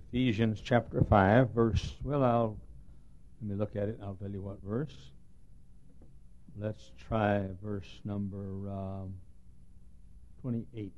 Ephesians chapter 5, let me look at it. I'll tell you what verse. Let's try verse number 28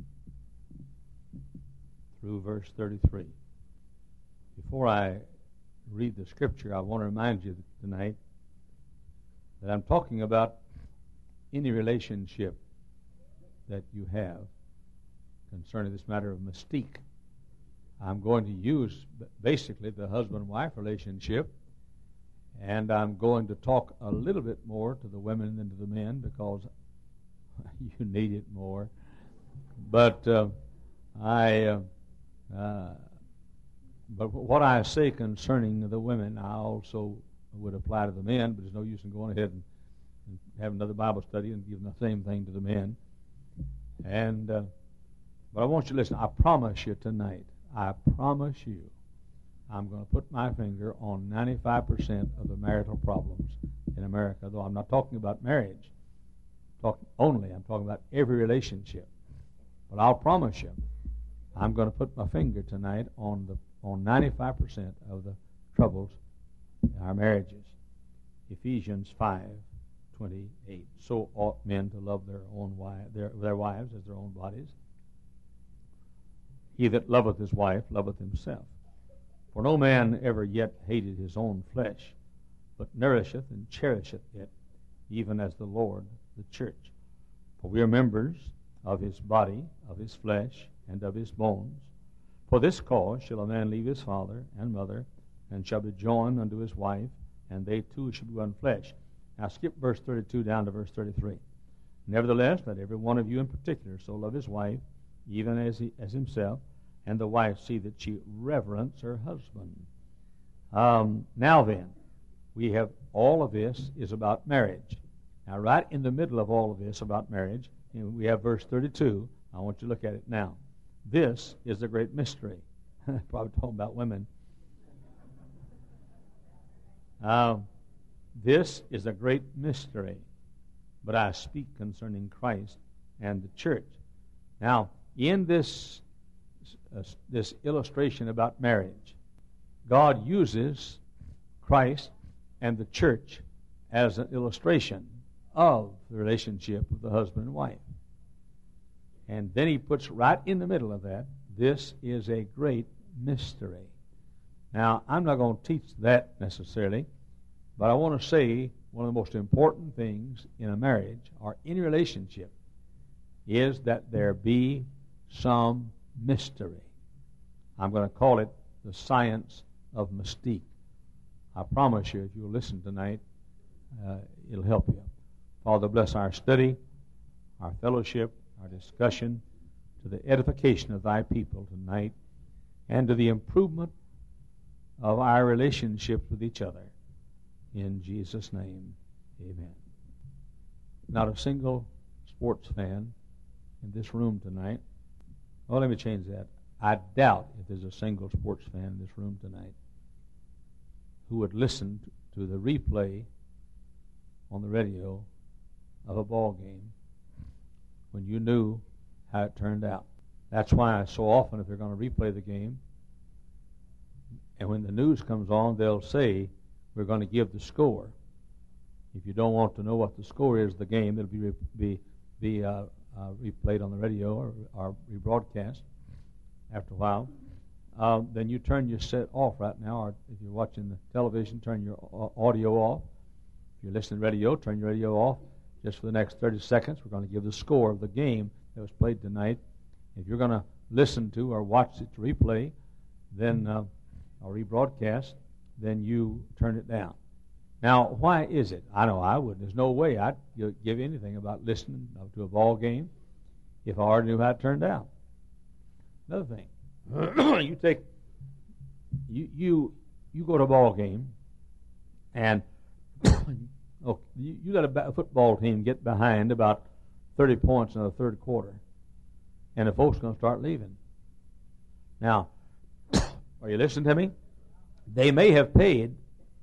through verse 33. Before I read the scripture, I want to remind you tonight that I'm talking about any relationship that you have concerning this matter of mystique. I'm going to use basically the husband-wife relationship, and I'm going to talk a little bit more to the women than to the men because you need it more. But but what I say concerning the women, I also would apply to the men, but there's no use in going ahead and have another Bible study and giving the same thing to the men. And but I want you to listen. I promise you tonight, I promise you, I'm going to put my finger on 95% of the marital problems in America, though I'm not talking about marriage. I'm talking about every relationship. But I'll promise you, I'm going to put my finger tonight on 95% of the troubles in our marriages. Ephesians 5:28. So ought men to love their wives as their own bodies. He that loveth his wife loveth himself. For no man ever yet hated his own flesh, but nourisheth and cherisheth it, even as the Lord the church. For we are members of his body, of his flesh, and of his bones. For this cause shall a man leave his father and mother, and shall be joined unto his wife, and they two shall be one flesh. Now skip verse 32 down to verse 33. Nevertheless, let every one of you in particular so love his wife, even as himself, and the wife see that she reverence her husband. Now then, we have all of this is about marriage. Now right in the middle of all of this about marriage, we have verse 32. I want you to look at it now. This is the great mystery. Probably talking about women. This is a great mystery, but I speak concerning Christ and the church. Now, in this illustration about marriage, God uses Christ and the church as an illustration of the relationship of the husband and wife. And then he puts right in the middle of that, this is a great mystery. Now, I'm not going to teach that necessarily, but I want to say one of the most important things in a marriage or any relationship is that there be some mystery. I'm going to call it the science of mystique. I promise you, if you'll listen tonight, it'll help you. Father, bless our study, our fellowship, our discussion, to the edification of thy people tonight, and to the improvement of our relationships with each other. In Jesus' name, amen. Not a single sports fan in this room tonight. Oh, let me change that. I doubt if there's a single sports fan in this room tonight who would listen to the replay on the radio of a ball game when you knew how it turned out. That's why so often if they're going to replay the game, and when the news comes on, they'll say, we're going to give the score. If you don't want to know what the score is of the game, it'll be replayed on the radio or rebroadcast after a while. Then you turn your set off right now, or if you're watching the television, turn your audio off. If you're listening to radio, turn your radio off. Just for the next 30 seconds, we're going to give the score of the game that was played tonight. If you're going to listen to or watch it replay, then or rebroadcast, then you turn it down. Now, why is it? I know I wouldn't. There's no way I'd give anything about listening to a ball game if I already knew how it turned out. Another thing, you go to a ball game, and you let a football team get behind about 30 points in the third quarter, and the folks are going to start leaving. Now, are you listening to me? They may have paid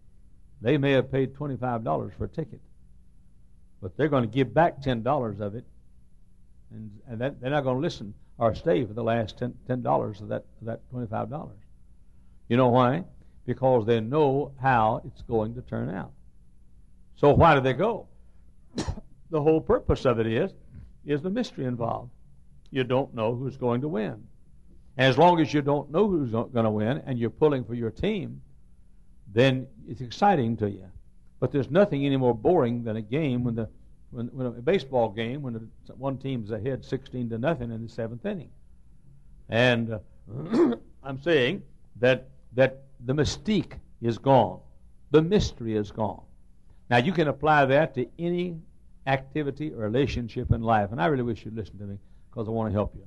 $25 for a ticket, but they're going to give back $10 of it, and they're not going to listen or stay for the last $10 of that $25. You know why? Because they know how it's going to turn out. So why do they go? The whole purpose of it is the mystery involved. You don't know who's going to win. And as long as you don't know who's going to win and you're pulling for your team, then it's exciting to you. But there's nothing any more boring than a game when a baseball game when one team's ahead 16-0 in the seventh inning. And I'm saying that the mystique is gone. The mystery is gone. Now you can apply that to any activity or relationship in life. And I really wish you'd listen to me because I want to help you.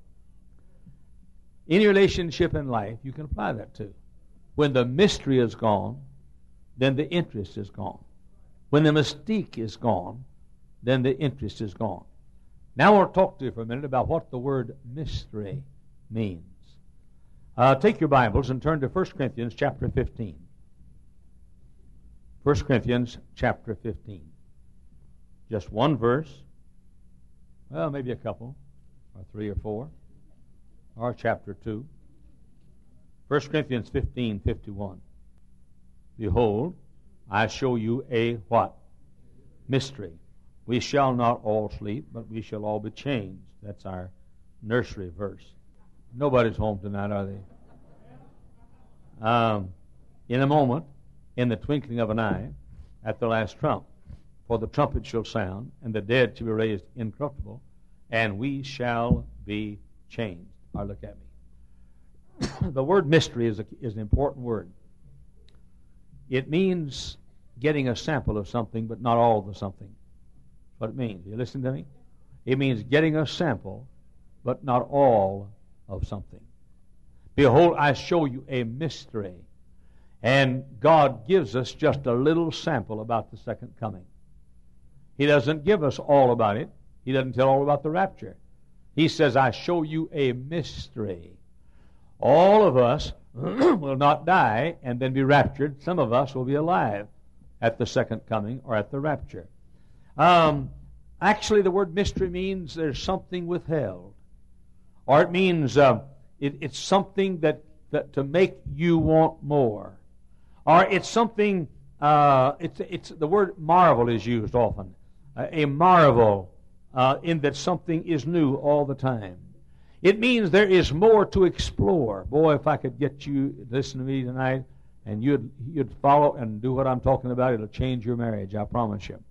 Any relationship in life you can apply that to. When the mystery is gone, then the interest is gone. When the mystique is gone, then the interest is gone. Now I want to talk to you for a minute about what the word mystery means. Take your Bibles and turn to 1 Corinthians chapter 15. 1 Corinthians chapter 15. Just one verse. Well, maybe a couple, or 3 or 4, or chapter 2. 1 Corinthians 15:51. Behold, I show you a what? Mystery. We shall not all sleep, but we shall all be changed. That's our nursery verse. Nobody's home tonight, are they? In a moment, in the twinkling of an eye, at the last trump, for the trumpet shall sound, and the dead shall be raised incorruptible, and we shall be changed. Or look at me. The word mystery is an important word. It means getting a sample of something, but not all of the something. That's what it means. You listen to me? It means getting a sample, but not all of something. Behold, I show you a mystery. And God gives us just a little sample about the second coming. He doesn't give us all about it. He doesn't tell all about the rapture. He says, I show you a mystery. All of us will not die and then be raptured. Some of us will be alive at the second coming or at the rapture. Actually, the word mystery means there's something withheld. Or it means it's something that to make you want more. Or it's something, it's the word marvel is used often. A marvel in that something is new all the time. It means there is more to explore. Boy, if I could get you to listen to me tonight and you'd follow and do what I'm talking about, it'll change your marriage, I promise you.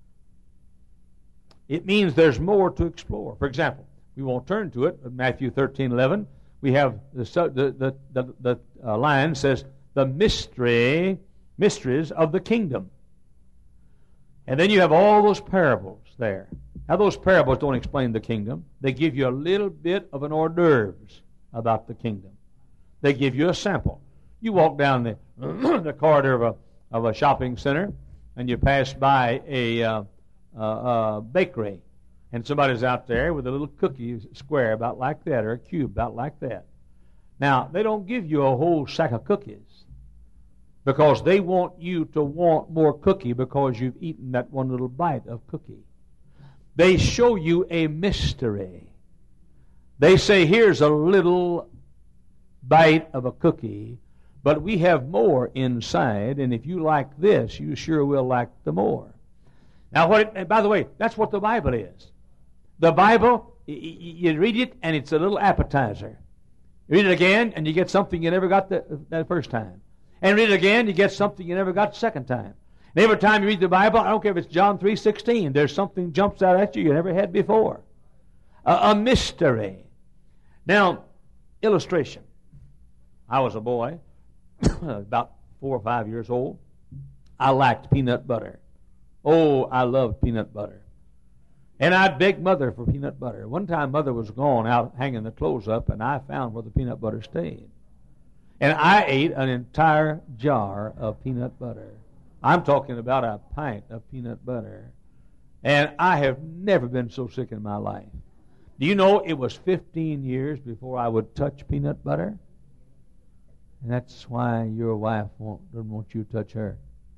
It means there's more to explore. For example, we won't turn to it, but Matthew 13:11, we have the line says, the mysteries of the kingdom. And then you have all those parables there. Now, those parables don't explain the kingdom. They give you a little bit of an hors d'oeuvres about the kingdom. They give you a sample. You walk down the corridor of a shopping center, and you pass by a bakery, and somebody's out there with a little cookie square about like that, or a cube about like that. Now, they don't give you a whole sack of cookies because they want you to want more cookie because you've eaten that one little bite of cookie. They show you a mystery. They say, here's a little bite of a cookie, but we have more inside, and if you like this, you sure will like the more. Now, and by the way, that's what the Bible is. The Bible, you read it, and it's a little appetizer. You read it again, and you get something you never got that first time. And read it again, you get something you never got the second time. And every time you read the Bible, I don't care if it's John 3:16, there's something jumps out at you never had before. A mystery. Now, illustration. I was a boy, about 4 or 5 years old. I liked peanut butter. Oh, I loved peanut butter. And I'd beg Mother for peanut butter. One time Mother was gone out hanging the clothes up, and I found where the peanut butter stayed. And I ate an entire jar of peanut butter. I'm talking about a pint of peanut butter. And I have never been so sick in my life. Do you know it was 15 years before I would touch peanut butter? And that's why your wife doesn't want you to touch her.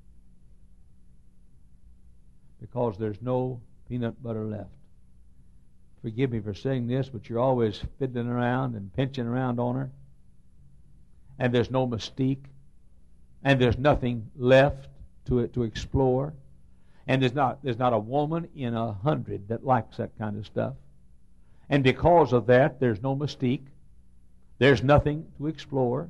Because there's no peanut butter left. Forgive me for saying this, but you're always fiddling around and pinching around on her. and there's no mystique, and there's nothing left to explore, and there's not a woman in 100 that likes that kind of stuff. And because of that, there's no mystique. There's nothing to explore.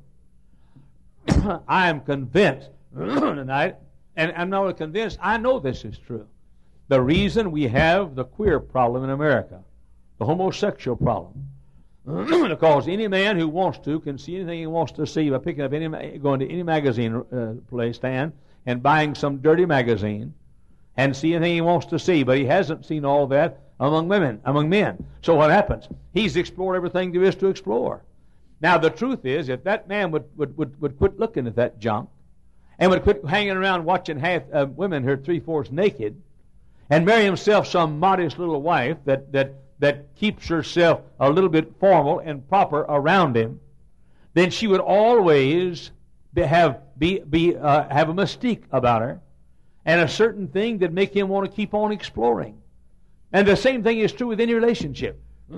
I am convinced tonight, and I'm not only convinced, I know this is true. The reason we have the queer problem in America, the homosexual problem, because any man who wants to can see anything he wants to see by picking up going to any magazine place stand and buying some dirty magazine and see anything he wants to see, but he hasn't seen all that among men. So what happens? He's explored everything there is to explore. Now the truth is, if that man would quit looking at that junk and would quit hanging around watching half women who are 3/4 naked, and marry himself some modest little wife that keeps herself a little bit formal and proper around him, then she would always have a mystique about her, and a certain thing that make him want to keep on exploring. And the same thing is true with any relationship.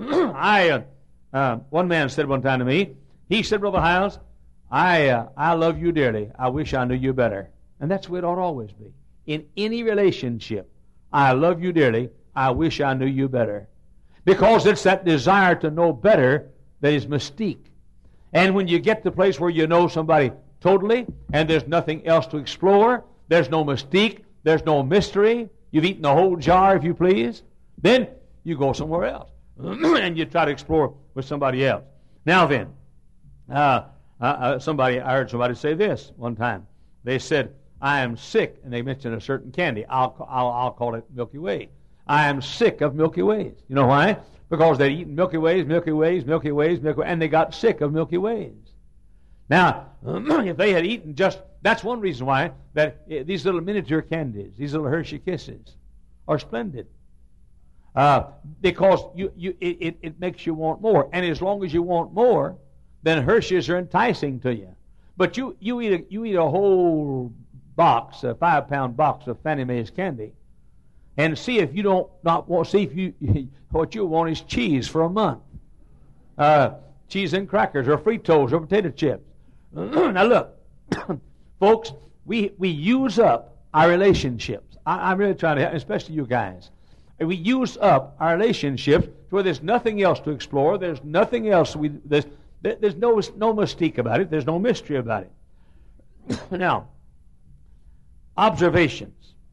One man said one time to me, he said, Brother Hiles, I love you dearly. I wish I knew you better. And that's the way it ought to always be. In any relationship, I love you dearly. I wish I knew you better. Because it's that desire to know better that is mystique. And when you get to the place where you know somebody totally, and there's nothing else to explore, there's no mystique, there's no mystery, you've eaten the whole jar, if you please, then you go somewhere else. And you try to explore with somebody else. Now then, I heard somebody say this one time. They said, I am sick, and they mentioned a certain candy. I'll call it Milky Way. I am sick of Milky Ways. You know why? Because they'd eaten Milky Ways, and they got sick of Milky Ways. Now, if they had eaten that's one reason why that these little miniature candies, these little Hershey Kisses, are splendid. Because it makes you want more. And as long as you want more, then Hershey's are enticing to you. But you eat a whole box, a 5-pound box of Fannie Mae's candy, and see if you what you want is cheese for a month. Cheese and crackers, or Fritos, or potato chips. Now look, folks, we use up our relationships. I'm really trying to, especially you guys. We use up our relationships to where there's nothing else to explore. There's nothing else. There's no mystique about it. There's no mystery about it. Now, observations.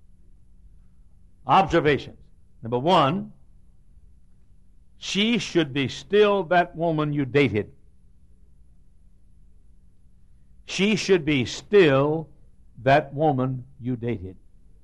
Number one, she should be still that woman you dated. She should be still that woman you dated.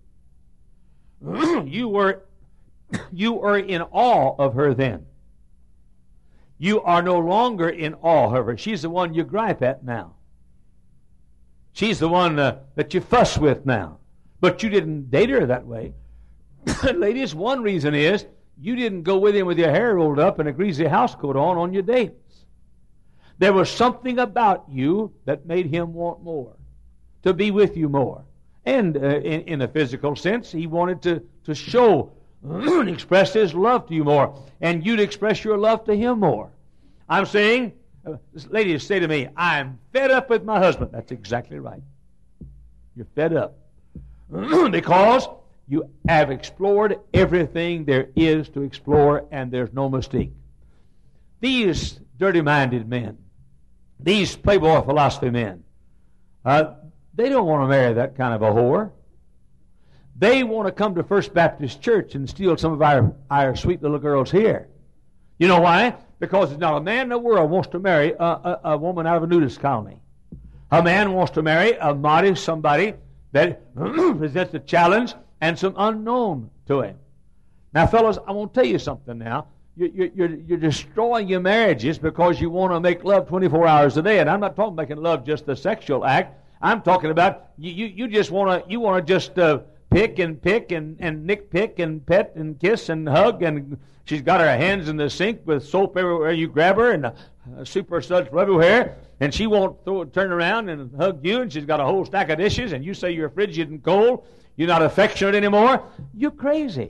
You were in awe of her then. You are no longer in awe of her. She's the one you gripe at now. She's the one that you fuss with now. But you didn't date her that way. Ladies, one reason is you didn't go with him with your hair rolled up and a greasy housecoat on your dates. There was something about you that made him want more, to be with you more. And in a physical sense, he wanted to show and express his love to you more, and you'd express your love to him more. I'm saying, ladies say to me, I'm fed up with my husband. That's exactly right. You're fed up. Because you have explored everything there is to explore, and there's no mistake. These dirty-minded men, these Playboy philosophy men, they don't want to marry that kind of a whore. They want to come to First Baptist Church and steal some of our sweet little girls here. You know why? Because there's not a man in the world wants to marry a woman out of a nudist colony. A man wants to marry a modest somebody that presents a challenge and some unknown to him. Now, fellas, I want to tell you something now. You're destroying your marriages because you want to make love 24 hours a day. And I'm not talking making love just the sexual act. I'm talking about you just want to just pick and nitpick and pet and kiss and hug, and she's got her hands in the sink with soap everywhere you grab her and super suds everywhere, and she won't turn around and hug you, and she's got a whole stack of dishes, and you say you're frigid and cold, you're not affectionate anymore. You're crazy.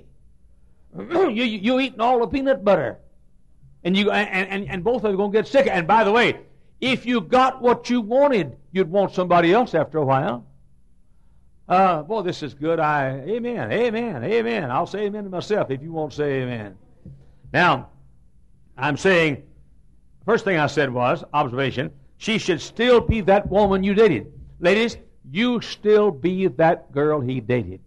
You eating all the peanut butter, and both of you are going to get sick. And by the way, If you got what you wanted, you'd want somebody else after a while. Boy, this is good. Amen, amen, amen. I'll say amen to myself if you won't say amen. Now, I'm saying, first thing I said was, observation, she should still be that woman you dated. Ladies, you still be that girl he dated.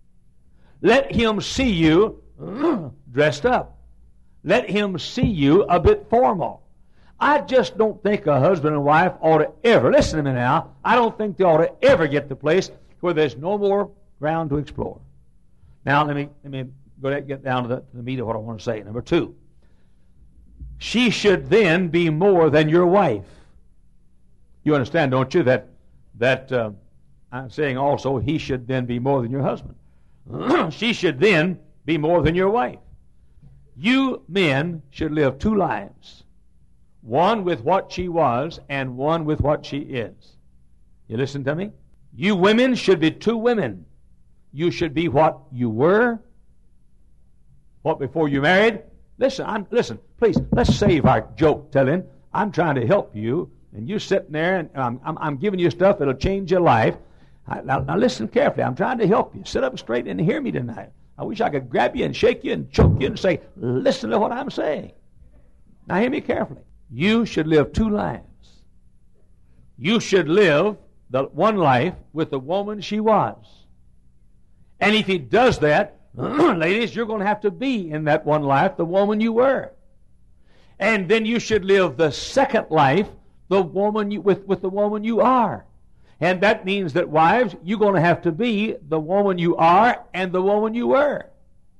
Let him see you dressed up. Let him see you a bit formal. I just don't think a husband and wife ought to ever, listen to me now, I don't think they ought to ever get to the place where there's no more ground to explore. Now, let me go ahead and get down to the meat of what I want to say. Number 2, she should then be more than your wife. You understand, don't you, that I'm saying also he should then be more than your husband. She should then be more than your wife. You men should live 2 lives. One with what she was and one with what she is. You listen to me? You women should be 2 women. You should be what you were, what before you married. Listen, please, let's save our joke telling. I'm trying to help you, and you're sitting there, and I'm giving you stuff that'll change your life. Now listen carefully. I'm trying to help you. Sit up straight and hear me tonight. I wish I could grab you and shake you and choke you and say, listen to what I'm saying. Now hear me carefully. You should live 2 lives. You should live the one life with the woman she was. And if he does that, ladies, you're going to have to be in that one life the woman you were. And then you should live the second life the woman with the woman you are. And that means that, wives, you're going to have to be the woman you are and the woman you were.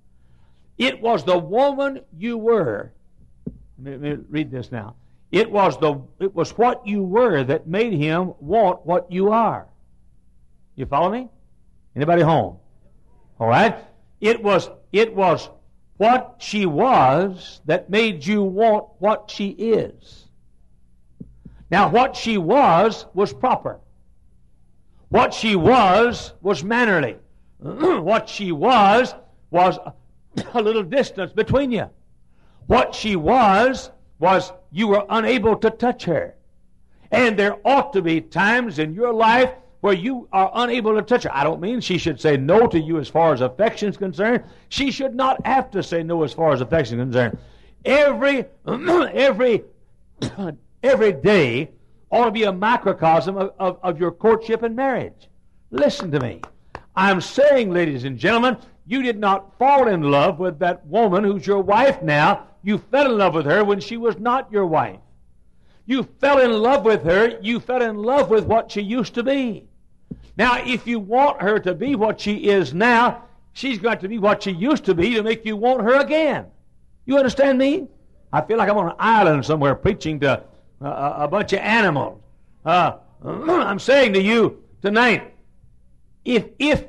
It was the woman you were. Let me read this now. It was what you were that made him want what you are. You follow me? Anybody home? All right? It was what she was that made you want what she is. Now, what she was proper. What she was mannerly. What she was a little distance between you. What she was you were unable to touch her. And there ought to be times in your life where you are unable to touch her. I don't mean she should say no to you as far as affection is concerned. She should not have to say no as far as affection is concerned. Every day ought to be a microcosm of your courtship and marriage. Listen to me. I'm saying, ladies and gentlemen, you did not fall in love with that woman who's your wife now. You fell in love with her when she was not your wife. You fell in love with her. You fell in love with what she used to be. Now, if you want her to be what she is now, she's got to be what she used to be to make you want her again. You understand me? I feel like I'm on an island somewhere preaching to a bunch of animals. I'm saying to you tonight, if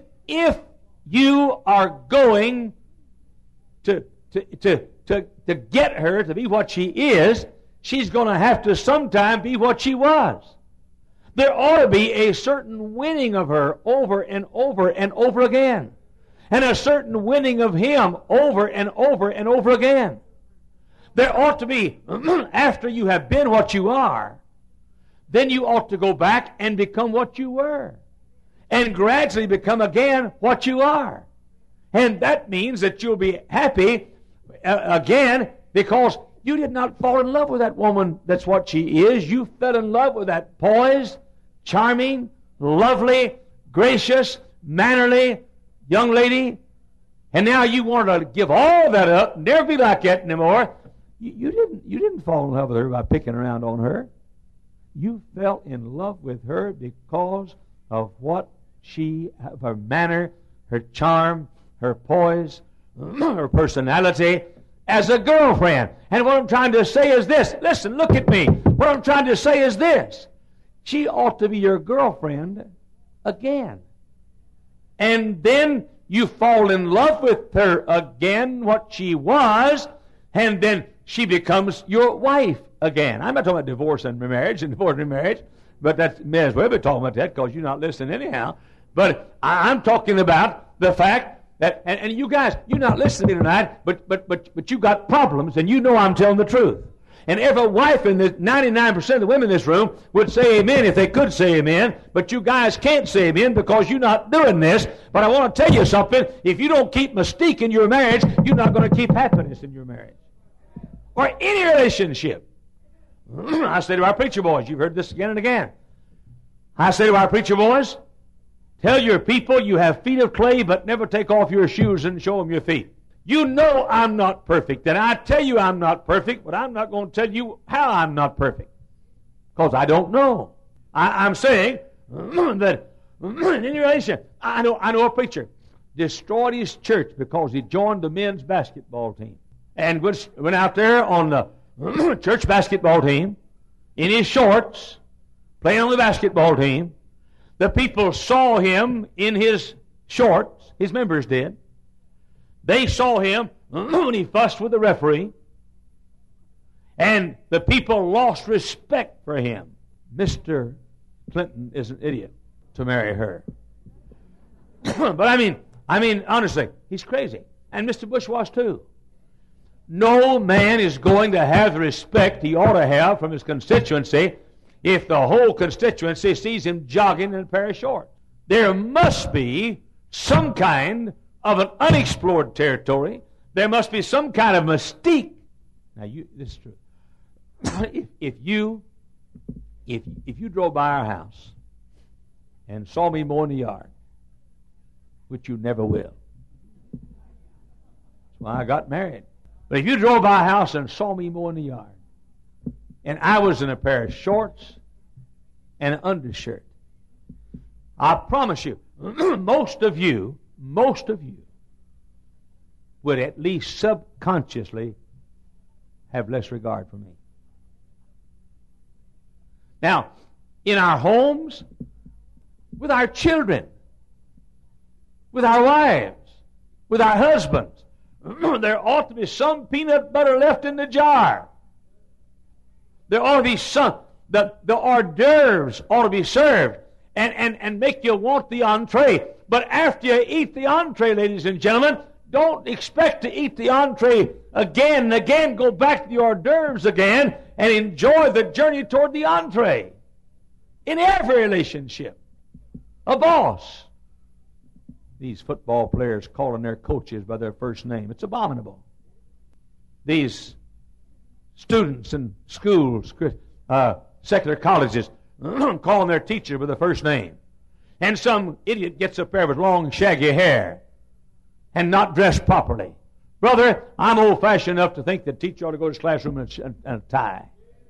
you are going to get her to be what she is, she's going to have to sometime be what she was. There ought to be a certain winning of her over and over and over again. And a certain winning of him over and over and over again. There ought to be, after you have been what you are, then you ought to go back and become what you were. And gradually become again what you are. And that means that you'll be happy again because you did not fall in love with that woman that's what she is. You fell in love with that poised, charming, lovely, gracious, mannerly young lady. And now you want to give all that up, never be like that anymore. You didn't fall in love with her by picking around on her. You fell in love with her because of what her manner, her charm, her poise, her personality as a girlfriend. And what I'm trying to say is this. Listen, look at me. What I'm trying to say is this. She ought to be your girlfriend again. And then you fall in love with her again, what she was, and then she becomes your wife again. I'm not talking about divorce and remarriage, but that may as well be talking about that because you're not listening anyhow. But I'm talking about the fact that, and you guys, you're not listening tonight, but you got problems, and you know I'm telling the truth. And every wife in this, 99% of the women in this room would say amen if they could say amen. But you guys can't say amen because you're not doing this. But I want to tell you something. If you don't keep mystique in your marriage, you're not going to keep happiness in your marriage. Or any relationship. I say to our preacher boys, you've heard this again and again. I say to our preacher boys, tell your people you have feet of clay, but never take off your shoes and show them your feet. You know I'm not perfect, and I tell you I'm not perfect, but I'm not going to tell you how I'm not perfect, because I don't know. I'm saying that in any relation, I know a preacher destroyed his church because he joined the men's basketball team and went out there on the church basketball team in his shorts, playing on the basketball team. The people saw him in his shorts, his members did. They saw him when he fussed with the referee, and the people lost respect for him. Mr. Clinton is an idiot to marry her. But I mean, honestly, he's crazy. And Mr. Bush was too. No man is going to have the respect he ought to have from his constituency if the whole constituency sees him jogging in a pair of shorts. There must be some kind of an unexplored territory. There must be some kind of mystique. Now, this is true. If you drove by our house and saw me mowing the yard, which you never will, that's why I got married. But if you drove by a house and saw me mowing the yard, and I was in a pair of shorts and an undershirt, I promise you, most of you would at least subconsciously have less regard for me. Now, in our homes, with our children, with our wives, with our husbands, there ought to be some peanut butter left in the jar. There ought to be some, the hors d'oeuvres ought to be served and make you want the entree. But after you eat the entree, ladies and gentlemen, don't expect to eat the entree again and again. Go back to the hors d'oeuvres again and enjoy the journey toward the entree. In every relationship. A boss. These football players calling their coaches by their first name. It's abominable. These students in schools, secular colleges, calling their teacher by their first name. And some idiot gets up there with long, shaggy hair and not dressed properly. Brother, I'm old-fashioned enough to think the teacher ought to go to his classroom in a tie.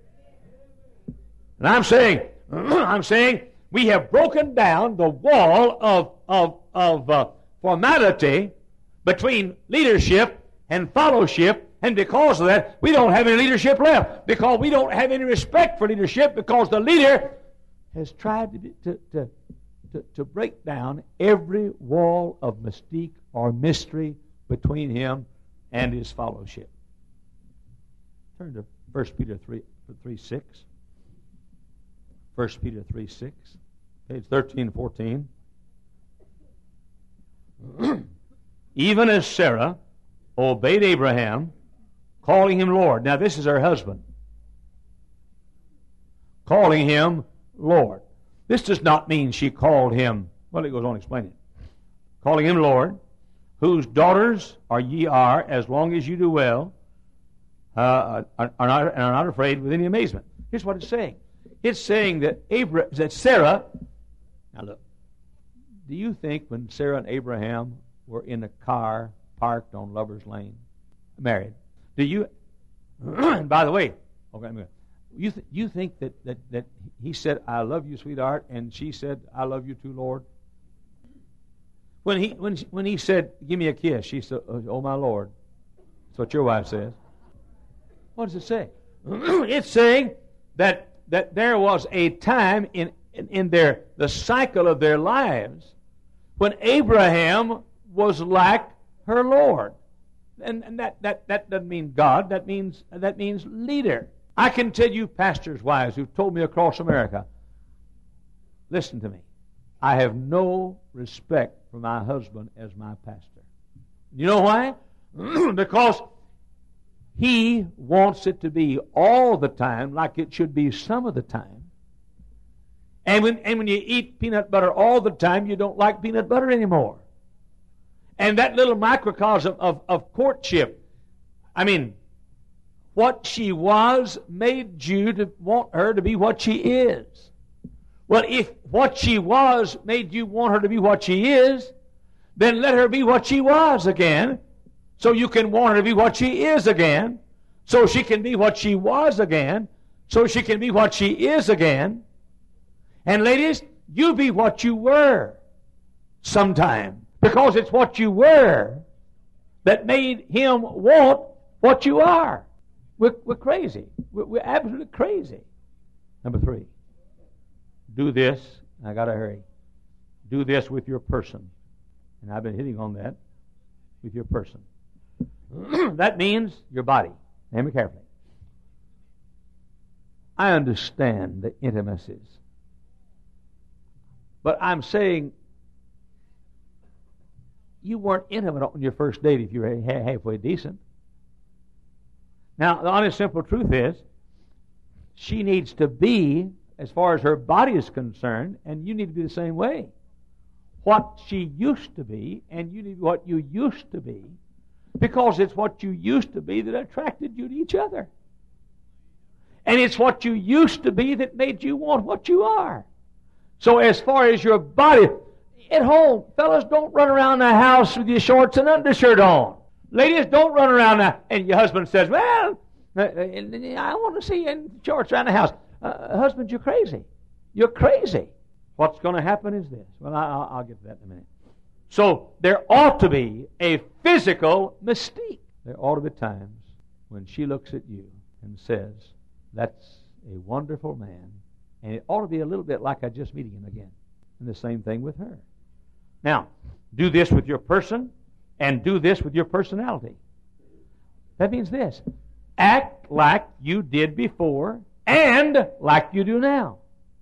And I'm saying we have broken down the wall of formality between leadership and fellowship, and because of that, we don't have any leadership left. Because we don't have any respect for leadership, because the leader has tried to break down every wall of mystique or mystery between him and his fellowship. Turn to 1 Peter 3:6. 1 Peter 3:6, page 13 and 14. Even as Sarah obeyed Abraham, calling him Lord. Now this is her husband. Calling him Lord. This does not mean she called him, well, it goes on explaining. Calling him Lord, whose daughters ye are, as long as you do well, are not afraid with any amazement. Here's what it's saying. It's saying that Sarah, now look, do you think when Sarah and Abraham were in a car parked on Lover's Lane, married, do you, and by the way, okay, you think that he said, I love you, sweetheart, and she said, I love you too, Lord? When he said, give me a kiss, she said, oh my Lord. That's what your wife says. What does it say? It's saying that there was a time in the cycle of their lives when Abraham was like her Lord. And that doesn't mean God, that means leader. I can tell you pastors' wives who've told me across America, listen to me, I have no respect for my husband as my pastor. You know why? Because He wants it to be all the time like it should be some of the time. And when you eat peanut butter all the time, you don't like peanut butter anymore. And that little microcosm of courtship, I mean, what she was made you to want her to be what she is. Well, if what she was made you want her to be what she is, then let her be what she was again, so you can want her to be what she is again, so she can be what she was again, so she can be what she is again. And ladies, you be what you were sometime, because it's what you were that made him want what you are. We're crazy. We're absolutely crazy. Number 3. Do this. I got to hurry. Do this with your person. And I've been hitting on that with your person. That means your body. Hear me carefully. I understand the intimacies. But I'm saying you weren't intimate on your first date if you were halfway decent. Now, the honest, simple truth is, she needs to be, as far as her body is concerned, and you need to be the same way. What she used to be, and you need to be what you used to be, because it's what you used to be that attracted you to each other. And it's what you used to be that made you want what you are. So as far as your body, at home, fellas, don't run around the house with your shorts and undershirt on. Ladies, don't run around now. And your husband says, well, I want to see you in shorts around the house. Husband, you're crazy. You're crazy. What's going to happen is this. Well, I'll get to that in a minute. So there ought to be a physical mystique. There ought to be times when she looks at you and says, that's a wonderful man. And it ought to be a little bit like I just meeting him again. And the same thing with her. Now, do this with your person and do this with your personality. That means this. Act like you did before and like you do now.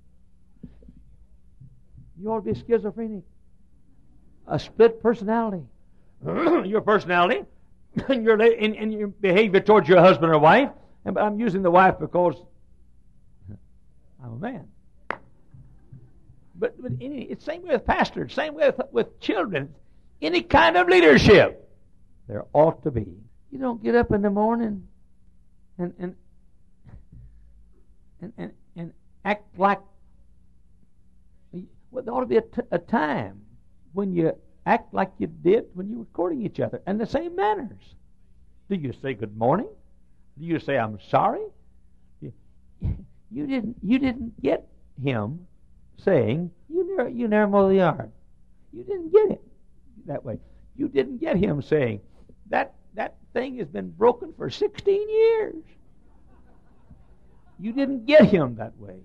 You ought to be schizophrenic. A split personality. Your personality and your behavior towards your husband or wife. And I'm using the wife because I'm a man. But it's the same way with pastors, same way with children. Any kind of leadership, there ought to be. You don't get up in the morning and act like. Well, there ought to be a time when you act like you did when you were courting each other, and the same manners. Do you say good morning? Do you say I'm sorry? You didn't get him saying you never mow the yard. You didn't get it that way. You didn't get him saying that thing has been broken for 16 years. You didn't get him that way.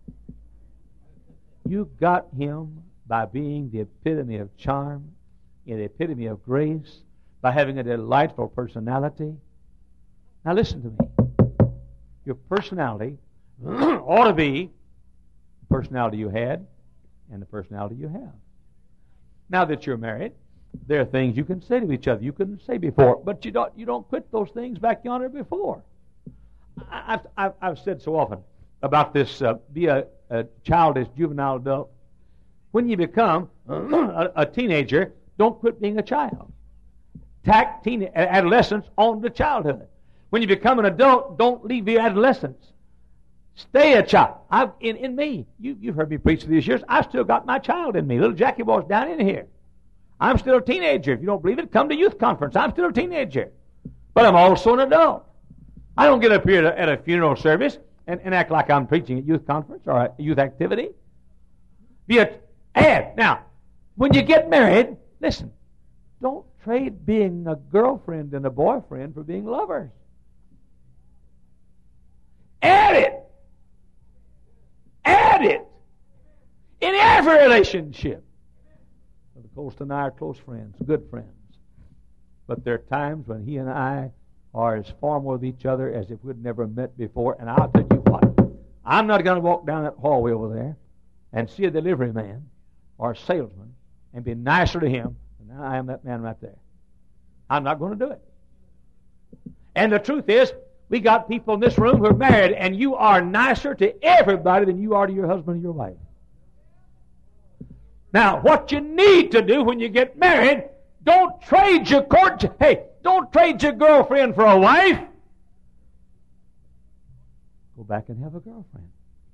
You got him by being the epitome of charm, the epitome of grace, by having a delightful personality. Now listen to me. Your personality ought to be the personality you had and the personality you have. Now that you're married, there are things you can say to each other you couldn't say before, but you don't quit those things back yonder before. I've said so often about this, be a childish, juvenile adult. When you become a teenager, don't quit being a child. Tack adolescence on to childhood. When you become an adult, don't leave your adolescence. Stay a child. In me, you've heard me preach for these years, I've still got my child in me. Little Jackie Boy's down in here. I'm still a teenager. If you don't believe it, come to youth conference. I'm still a teenager. But I'm also an adult. I don't get up here at a funeral service and act like I'm preaching at youth conference or a youth activity. Now, when you get married, listen, don't trade being a girlfriend and a boyfriend for being lovers. Add it. Add it. In every relationship. Brother Colston and I are close friends, good friends. But there are times when he and I are as formal with each other as if we'd never met before. And I'll tell you what, I'm not going to walk down that hallway over there and see a delivery man or a salesman and be nicer to him than I am that man right there. I'm not going to do it. And the truth is, we got people in this room who are married, and you are nicer to everybody than you are to your husband and your wife. Now, what you need to do when you get married, don't trade your don't trade your girlfriend for a wife. Go back and have a girlfriend.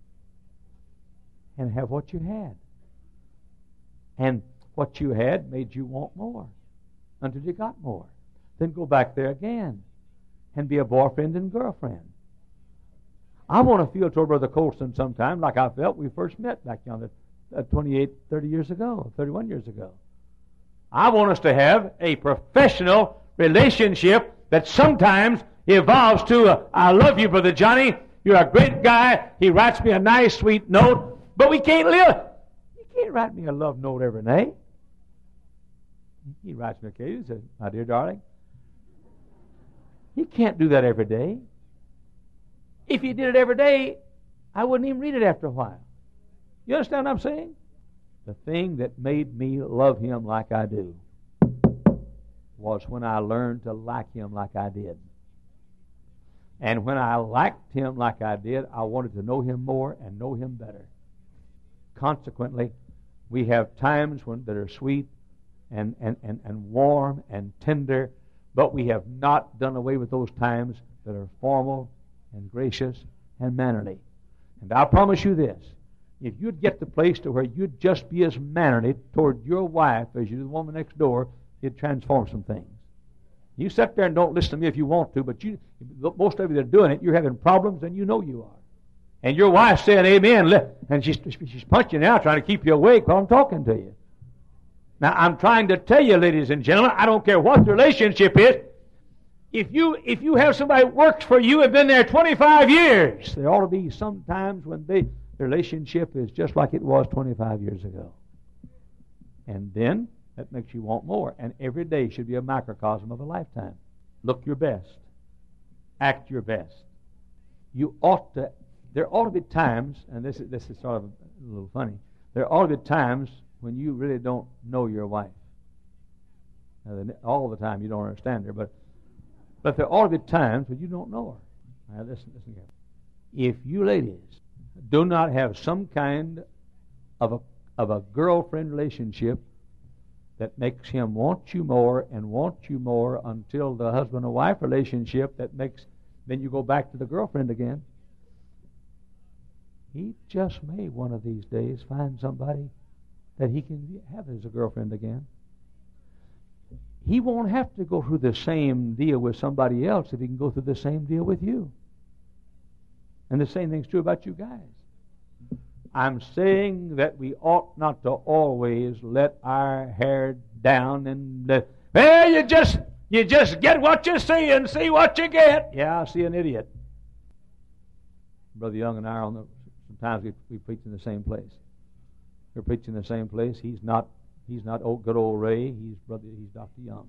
And have what you had. And what you had made you want more until you got more. Then go back there again and be a boyfriend and girlfriend. I want to feel toward Brother Colston sometime like I felt when we first met back yonder 28, 30 years ago, 31 years ago. I want us to have a professional relationship that sometimes evolves to I love you, Brother Johnny. You're a great guy. He writes me a nice, sweet note. But we can't live. You can't write me a love note every night. He writes me occasionally and says, my dear darling. He can't do that every day. If he did it every day, I wouldn't even read it after a while. You understand what I'm saying? The thing that made me love him like I do was when I learned to like him like I did. And when I liked him like I did, I wanted to know him more and know him better. Consequently, we have times that are sweet and warm and tender, but we have not done away with those times that are formal and gracious and mannerly. And I promise you this, if you'd get to the place to where you'd just be as mannerly toward your wife as you do the woman next door, it'd transform some things. You sit there and don't listen to me if you want to, but most of you that are doing it, you're having problems and you know you are. And your wife's saying amen, and she's punching out trying to keep you awake while I'm talking to you. Now, I'm trying to tell you, ladies and gentlemen, I don't care what the relationship is, if you have somebody who works for you and been there 25 years, there ought to be some times when the relationship is just like it was 25 years ago. And then that makes you want more. And every day should be a microcosm of a lifetime. Look your best. Act your best. There ought to be times, and this is sort of a little funny, there ought to be times when you really don't know your wife. Now, all the time you don't understand her, but there ought to be times when you don't know her. Now listen here. If you ladies do not have some kind of a girlfriend relationship that makes him want you more and want you more until the husband and wife relationship then you go back to the girlfriend again. He just may one of these days find somebody that he can have as a girlfriend again. He won't have to go through the same deal with somebody else if he can go through the same deal with you. And the same thing's true about you guys. I'm saying that we ought not to always let our hair down and you just get what you see and see what you get. Yeah, I see an idiot. Brother Young and I are sometimes we preach in the same place. We're preaching in the same place. He's not good old Ray. He's Dr. Young.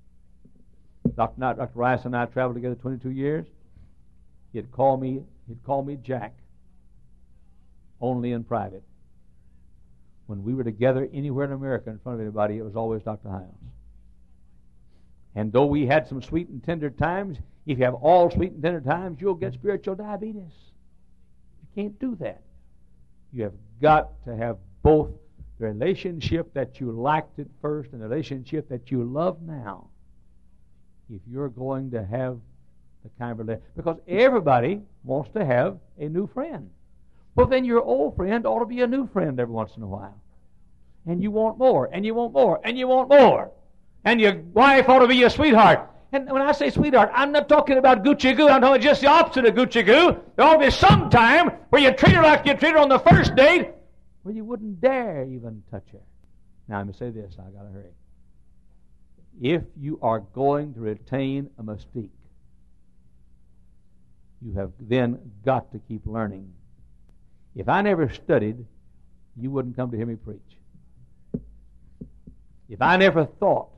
Dr. Rice and I traveled together 22 years. He'd call me Jack. Only in private. When we were together anywhere in America in front of anybody, it was always Dr. Hiles. And though we had some sweet and tender times, if you have all sweet and tender times, you'll get spiritual diabetes. You can't do that. You have got to have both the relationship that you liked at first and the relationship that you love now. If you're going to have the kind of relationship, because everybody wants to have a new friend. Well, then your old friend ought to be a new friend every once in a while. And you want more, and you want more, and you want more. And your wife ought to be your sweetheart. And when I say sweetheart, I'm not talking about Gucci-goo. I'm talking just the opposite of Gucci-goo. There ought to be some time where you treat her like you treat her on the first date, where you wouldn't dare even touch her. Now, I'm going to say this. I've got to hurry. If you are going to retain a mystique, you have then got to keep learning. If I never studied, you wouldn't come to hear me preach. If I never thought,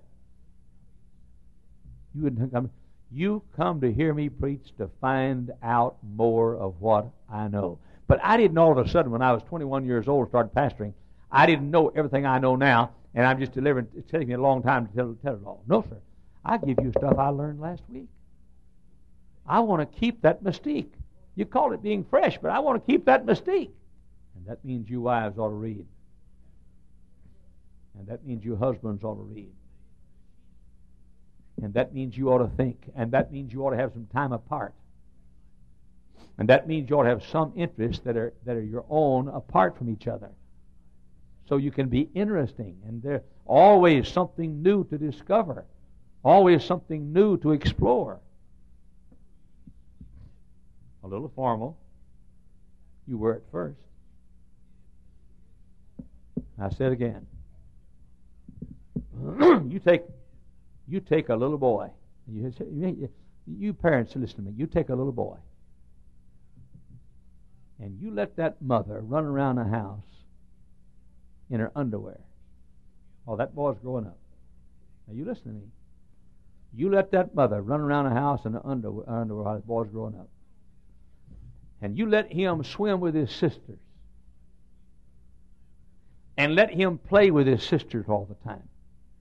you wouldn't come. You come to hear me preach to find out more of what I know. But I didn't all of a sudden, when I was 21 years old and started pastoring, I didn't know everything I know now, and I'm just delivering. It's taking me a long time to tell it all. No, sir. I give you stuff I learned last week. I want to keep that mystique. You call it being fresh, but I want to keep that mystique. And that means you wives ought to read. And that means you husbands ought to read. And that means you ought to think. And that means you ought to have some time apart. And that means you ought to have some interests that are your own apart from each other. So you can be interesting. And there's always something new to discover. Always something new to explore. A little formal. You were at first. I said again. You take a little boy. You parents, listen to me. You take a little boy. And you let that mother run around the house in her underwear. Oh, that boy's growing up. Now you listen to me. You let that mother run around the house in her underwear while that boy's growing up. And you let him swim with his sisters. And let him play with his sisters all the time.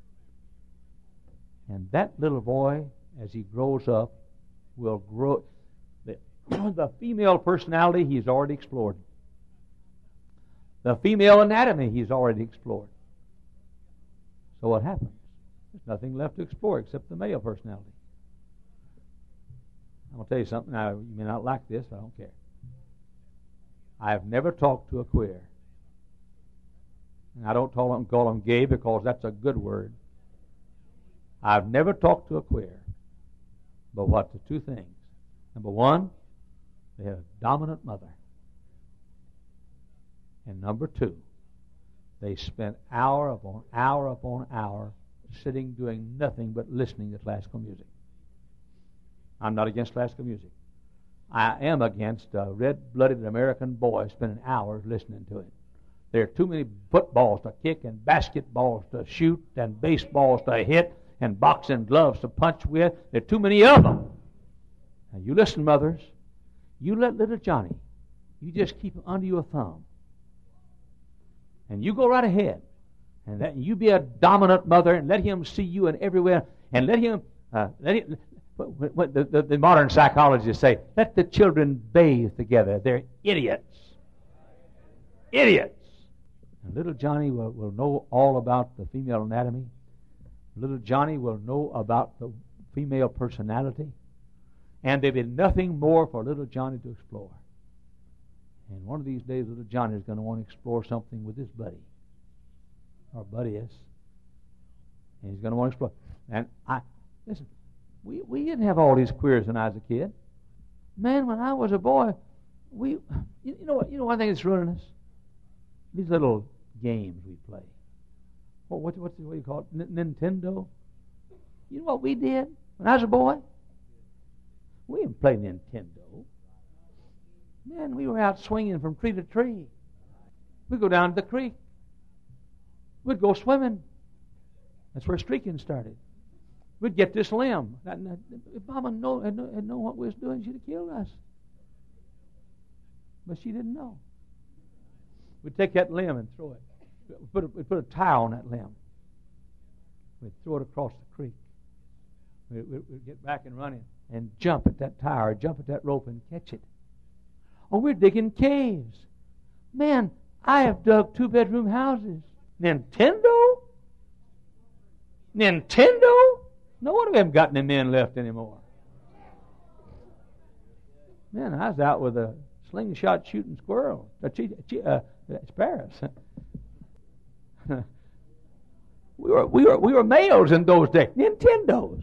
And that little boy, as he grows up, will grow. The female personality he's already explored. The female anatomy he's already explored. So what happens? There's nothing left to explore except the male personality. I'm going to tell you something. Now, you may not like this, but I don't care. I have never talked to a queer. And I don't call them gay because that's a good word. I've never talked to a queer. But what the two things? Number one, they had a dominant mother. And number two, they spent hour upon hour upon hour sitting doing nothing but listening to classical music. I'm not against classical music. I am against a red-blooded American boy spending hours listening to it. There are too many footballs to kick and basketballs to shoot and baseballs to hit and boxing gloves to punch with. There are too many of them. Now you listen, mothers. You let little Johnny, you just keep him under your thumb. And you go right ahead. And you be a dominant mother and let him see you in everywhere. And let him what the modern psychologists say, let the children bathe together. They're idiots. Idiots. And little Johnny will know all about the female anatomy. Little Johnny will know about the female personality. And there'll be nothing more for little Johnny to explore. And one of these days, little Johnny is going to want to explore something with his buddy. Or buddy is. And he's going to want to explore. And listen, we didn't have all these queers when I was a kid. Man, when I was a boy, you know one thing that's ruining us? These little games we play. What do you call it? Nintendo? You know what we did when I was a boy? We didn't play Nintendo. Man, we were out swinging from tree to tree. We'd go down to the creek. We'd go swimming. That's where streaking started. We'd get this limb. If Mama had known what we was doing, she'd have killed us. But she didn't know. We'd take that limb and throw it. We'd put a towel on that limb. We'd throw it across the creek. We'd get back and running and jump at that tower, jump at that rope and catch it. Oh, we're digging caves. Man, I have dug 2-bedroom houses. Nintendo? No wonder we haven't got any men left anymore. Man, I was out with a slingshot shooting squirrel. Sparrows. we were males in those days. Nintendos.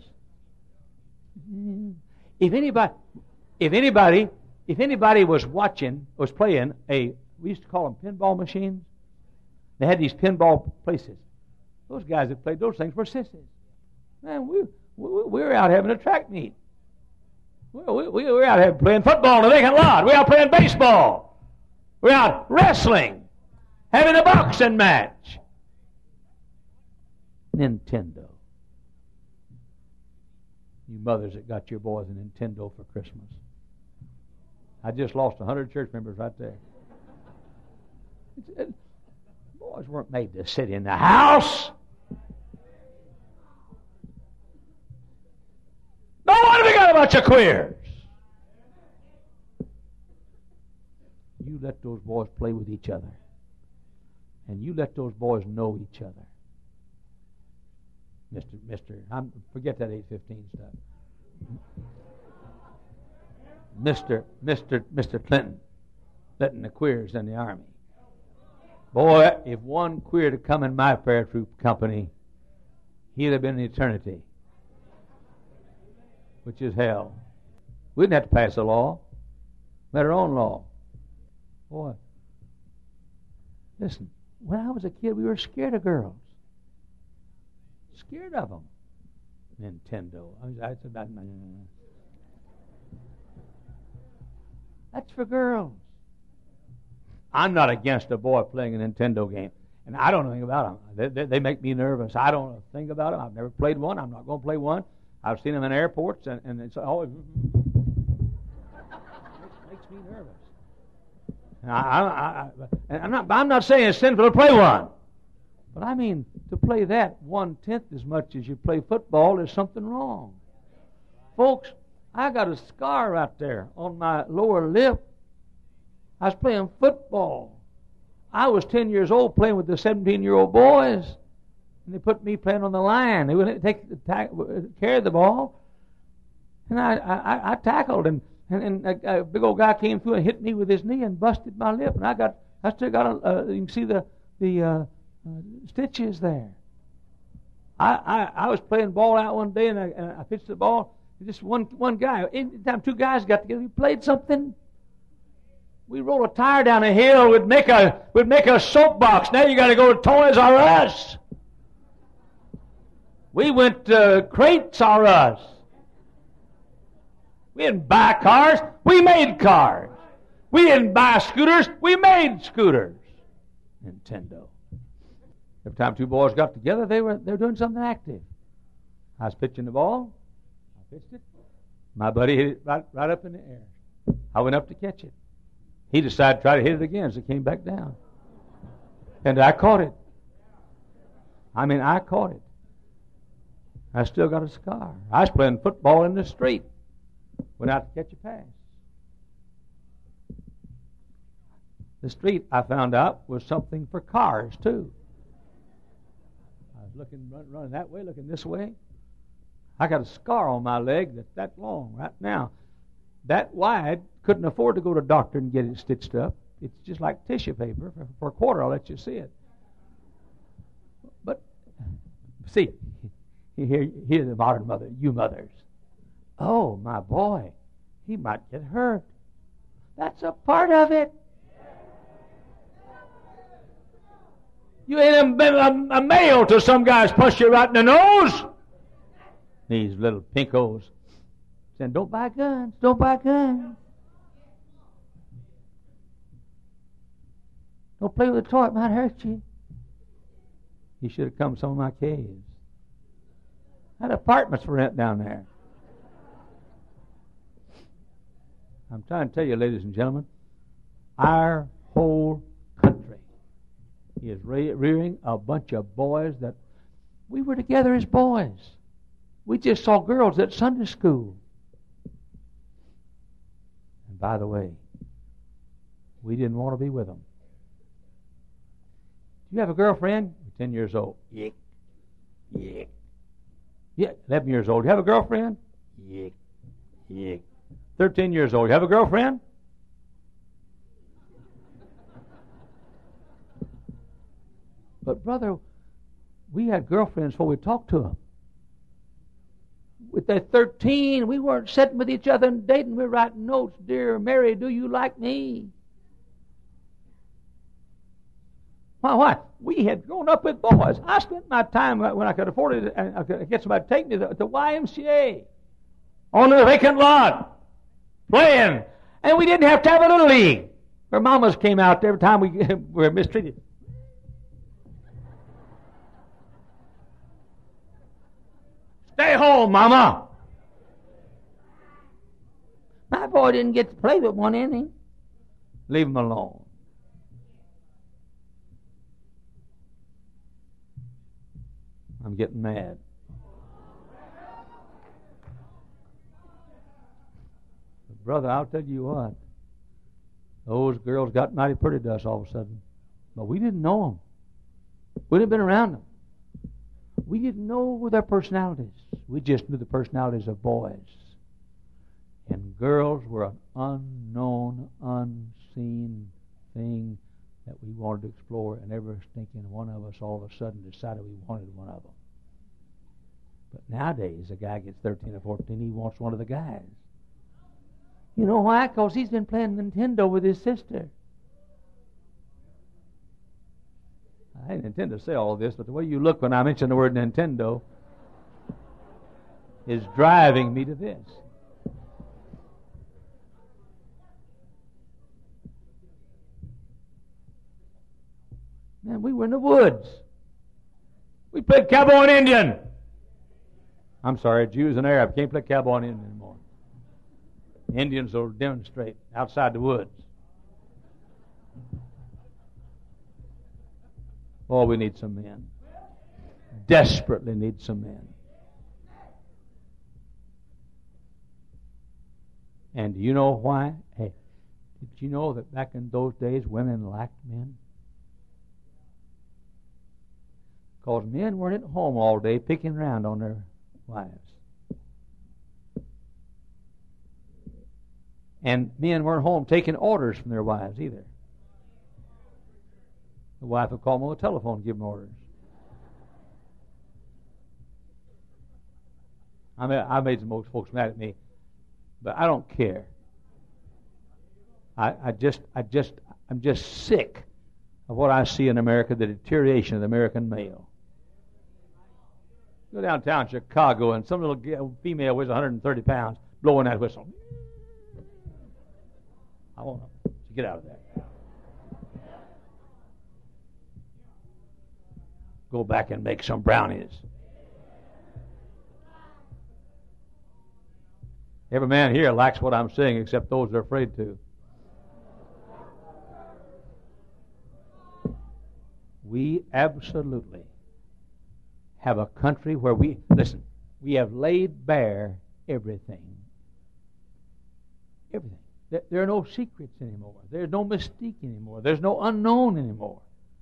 If anybody was playing we used to call them pinball machines. They had these pinball places. Those guys that played those things were sissies. Man, we were out having a track meet. We were out playing football in the vacant lot. We were out playing baseball. We were out wrestling, having a boxing match. Nintendo. You mothers that got your boys a Nintendo for Christmas. I just lost 100 church members right there. Boys weren't made to sit in the house. No wonder we got a bunch of queers. let those boys play with each other. And you let those boys know each other. Forget that 815 stuff. Mr. Clinton, letting the queers in the Army. Boy, if one queer to come in my paratroop company, he'd have been in eternity, which is hell. We didn't have to pass a law. We had our own law. Boy, listen, when I was a kid, we were scared of girls. Scared of them. Nintendo. That's for girls. I'm not against a boy playing a Nintendo game. And I don't know anything about them. They make me nervous. I don't know a thing about them. I've never played one. I'm not going to play one. I've seen them in airports, and it's always makes me nervous. And I'm not saying it's sinful to play one. But I mean, to play that 1/10 as much as you play football, there's something wrong. Folks, I got a scar right there on my lower lip. I was playing football. I was 10 years old playing with the 17-year-old boys. And they put me playing on the line. They wouldn't carry the ball. And I tackled, and a big old guy came through and hit me with his knee and busted my lip. And I still got you can see the stitches there. I was playing ball out one day, and I pitched the ball. Just one guy. Anytime two guys got together, we played something. We roll a tire down a hill. We'd make a soapbox. Now you got to go to Toys R Us. We went to Crates R Us. We didn't buy cars. We made cars. We didn't buy scooters. We made scooters. Nintendo. Every time two boys got together, they were doing something active. I was pitching the ball. I pitched it. My buddy hit it right up in the air. I went up to catch it. He decided to try to hit it again as it came back down. And I caught it. I caught it. I still got a scar. I was playing football in the street. Went out to catch a pass. The street, I found out, was something for cars, too. I was running that way, looking this way. I got a scar on my leg that's that long right now. That wide, couldn't afford to go to the doctor and get it stitched up. It's just like tissue paper. For a quarter, I'll let you see it. But, see, here's the modern mother, you mothers. Oh, my boy, he might get hurt. That's a part of it. You ain't been a male till some guys push you right in the nose. These little pinkos saying, don't buy guns, don't buy guns. Don't play with a toy, it might hurt you. You should have come to some of my caves. I had apartments for rent down there. I'm trying to tell you, ladies and gentlemen, our whole country is rearing a bunch of boys that we were together as boys. We just saw girls at Sunday school. And by the way, we didn't want to be with them. Do you have a girlfriend? You're 10 years old. Yick. Yick. Yeah, 11 years old. You have a girlfriend? Yick. Yick. 13 years old. You have a girlfriend? But brother, we had girlfriends before we talked to them. With that 13, we weren't sitting with each other and dating. We were writing notes. Dear Mary, do you like me? Why? We had grown up with boys. I spent my time when I could afford it, and I could get somebody to take me to the YMCA on a vacant lot, playing. And we didn't have to have a little league where mamas came out every time we were mistreated. Stay home, Mama. My boy didn't get to play with one inning. Leave him alone. I'm getting mad. Brother, I'll tell you what. Those girls got mighty pretty to us all of a sudden. But we didn't know them. We didn't been around them. We didn't know their personalities. We just knew the personalities of boys. And girls were an unknown, unseen thing that we wanted to explore, and every stinking one of us all of a sudden decided we wanted one of them. But nowadays, a guy gets 13 or 14, he wants one of the guys. You know why? Because he's been playing Nintendo with his sister. I didn't intend to say all this, but the way you look when I mention the word Nintendo is driving me to this. Man, we were in the woods. We played cowboy and Indian. I'm sorry, Jews and Arab can't play cowboy and Indian anymore. Indians will demonstrate outside the woods. Oh, we need some men. Desperately need some men. And do you know why? Hey, did you know that back in those days women lacked men? Because men weren't at home all day picking around on their wives. And men weren't home taking orders from their wives either. The wife would call them on the telephone and give them orders. I made some most folks mad at me, but I don't care. I'm just sick of what I see in America, the deterioration of the American male. Go downtown Chicago and some little female weighs 130 pounds blowing that whistle. I want to get out of there. Go back and make some brownies. Every man here lacks what I'm saying except those that are afraid to. We absolutely have a country where we have laid bare everything. Everything. There are no secrets anymore. There's no mystique anymore. There's no unknown anymore.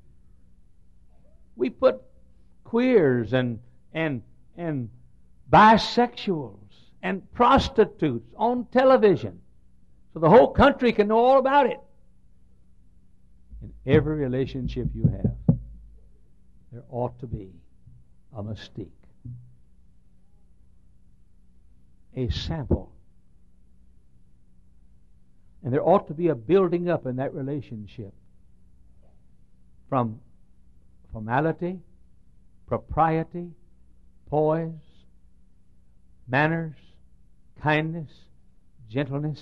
We put queers and bisexuals and prostitutes on television so the whole country can know all about it. In every relationship you have, there ought to be a mystique, a sample. And there ought to be a building up in that relationship from formality, propriety, poise, manners, kindness, gentleness,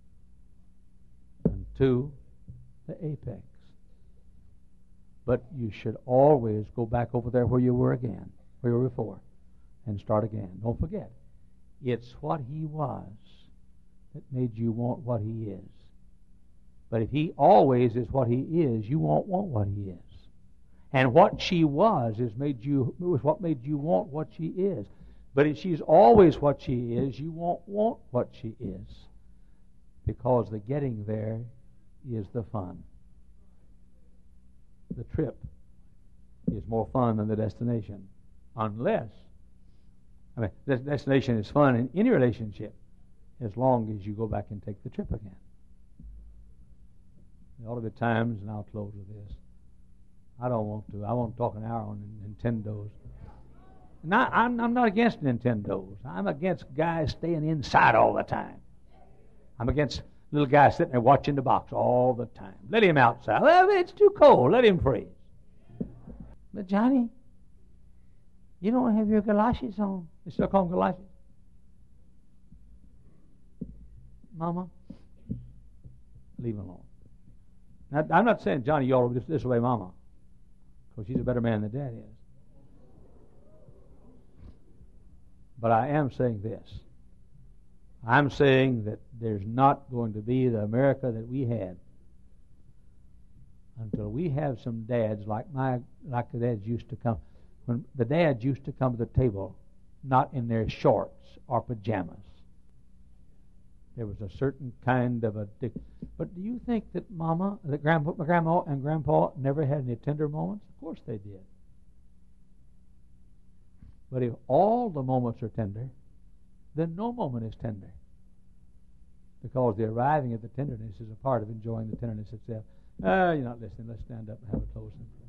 unto the apex. But you should always go back over there where you were before, and start again. Don't forget, it's what he was that made you want what he is. But if he always is what he is, you won't want what he is. And what she was what made you want what she is. But if she's always what she is, you won't want what she is. Because the getting there is the fun. The trip is more fun than the destination. Unless, the destination is fun in any relationship as long as you go back and take the trip again. There ought to be times, and I'll close with this. I don't want to. I won't talk an hour on Nintendos. Now, I'm not against Nintendos. I'm against guys staying inside all the time. I'm against little guys sitting there watching the box all the time. Let him outside. Well, it's too cold. Let him freeze. But Johnny, you don't have your galoshes on. They still call them galoshes. Mama, leave him alone. Now, I'm not saying, Johnny, you ought to disobey Mama, because she's a better man than Dad is. But I am saying this. I'm saying that there's not going to be the America that we had until we have some dads like the dads used to come. When the dads used to come to the table, not in their shorts or pajamas. There was a certain kind of addiction. But do you think that Grandma and Grandpa never had any tender moments? Of course they did. But if all the moments are tender, then no moment is tender. Because the arriving at the tenderness is a part of enjoying the tenderness itself. You're not listening. Let's stand up and have a closing prayer.